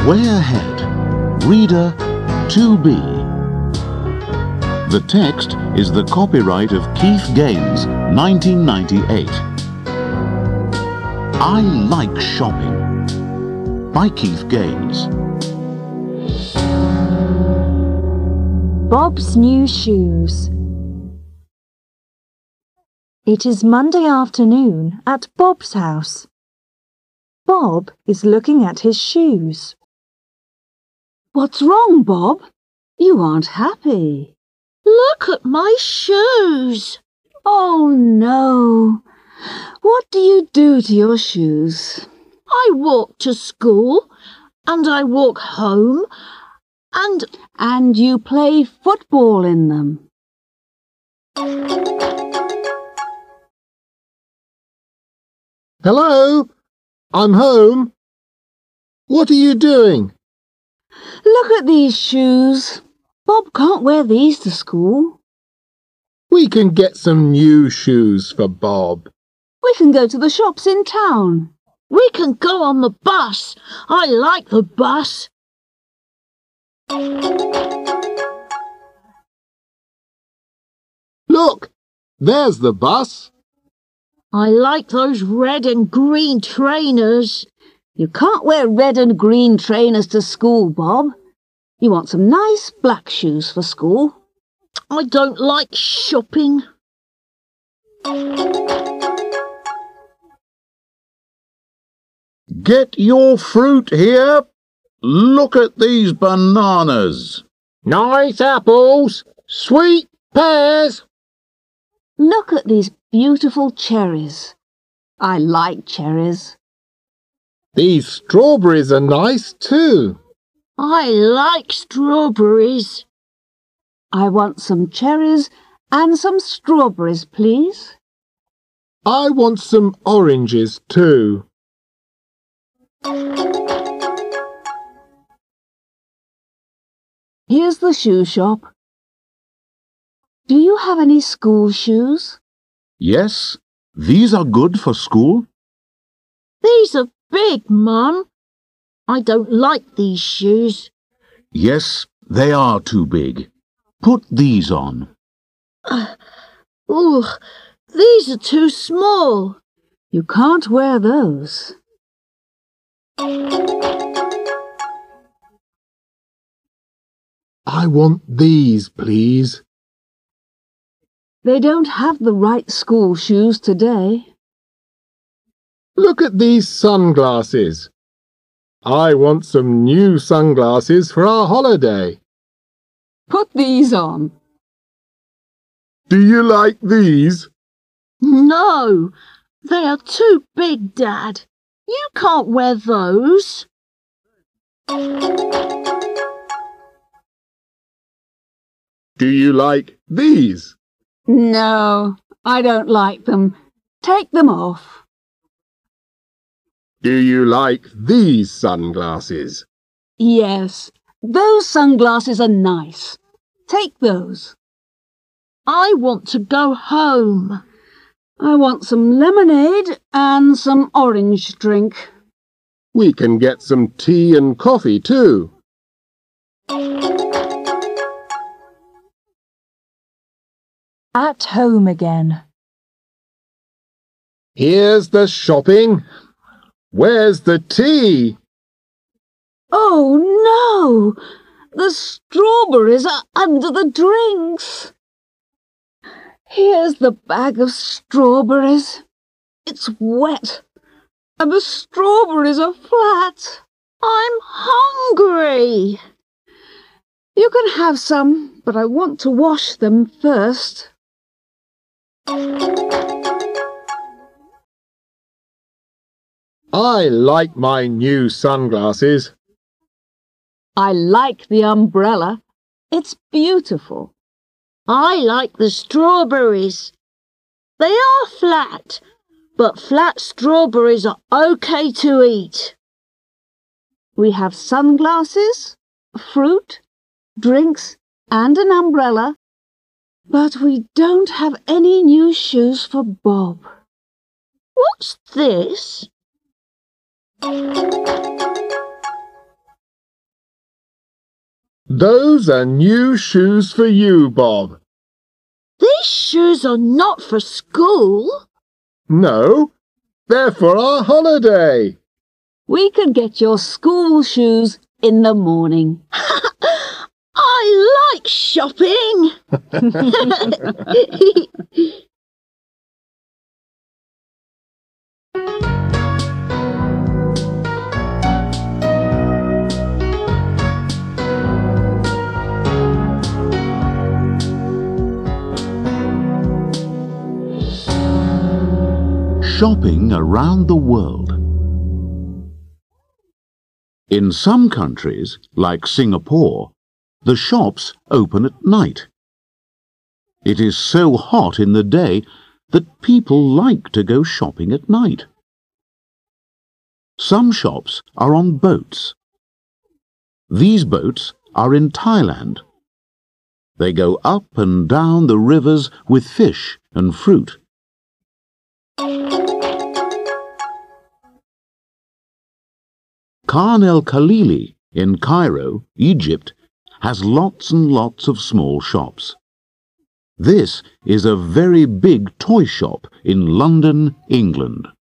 Way Ahead. Reader 2B. The text is the copyright of Keith Gaines, 1998. I Like Shopping by Keith Gaines. Bob's New Shoes. It is Monday afternoon at Bob's house. Bob is looking at his shoes. What's wrong, Bob? You aren't happy. Look at my shoes. Oh, no. What do you do to your shoes? I walk to school, and I walk home, And you play football in them. Hello? I'm home. What are you doing? Look at these shoes. Bob can't wear these to school. We can get some new shoes for Bob. We can go to the shops in town. we can go on the bus. I like the bus. Look, there's the bus. I like those red and green trainers. You can't wear red and green trainers to school, Bob. You want some nice black shoes for school. I don't like shopping. Get your fruit here. Look at these bananas. Nice apples. Sweet pears. Look at these beautiful cherries. I like cherries. These strawberries are nice too. I like strawberries. I want some cherries and some strawberries, please. I want some oranges too. Here's the shoe shop. Do you have any school shoes? Yes, these are good for school. These are big, Mum. I don't like these shoes. Yes, they are too big. Put these on. Ooh, these are too small. You can't wear those. I want these, please. They don't have the right school shoes today. Look at these sunglasses. I want some new sunglasses for our holiday. Put these on. Do you like these? No, they are too big, Dad. You can't wear those. Do you like these? No, I don't like them. Take them off. Do you like these sunglasses? Yes, those sunglasses are nice. Take those. I want to go home. I want some lemonade and some orange drink. We can get some tea and coffee too. At home again. Here's the shopping. Where's the tea? Oh, no! The strawberries are under the drinks. Here's the bag of strawberries. It's wet, and the strawberries are flat. I'm hungry. You can have some, but I want to wash them first. I like my new sunglasses. I like the umbrella. It's beautiful. I like the strawberries. They are flat, but flat strawberries are okay to eat. We have sunglasses, fruit, drinks, and an umbrella, but we don't have any new shoes for Bob. What's this? Those are new shoes for you, Bob. These shoes are not for school. No, they're for our holiday. We can get your school shoes in the morning. I like shopping. Shopping around the world. In some countries, like Singapore, the shops open at night. It is so hot in the day that people like to go shopping at night. Some shops are on boats. These boats are in Thailand. They go up and down the rivers with fish and fruit. Khan el-Khalili in Cairo, Egypt, has lots and lots of small shops. This is a very big toy shop in London, England.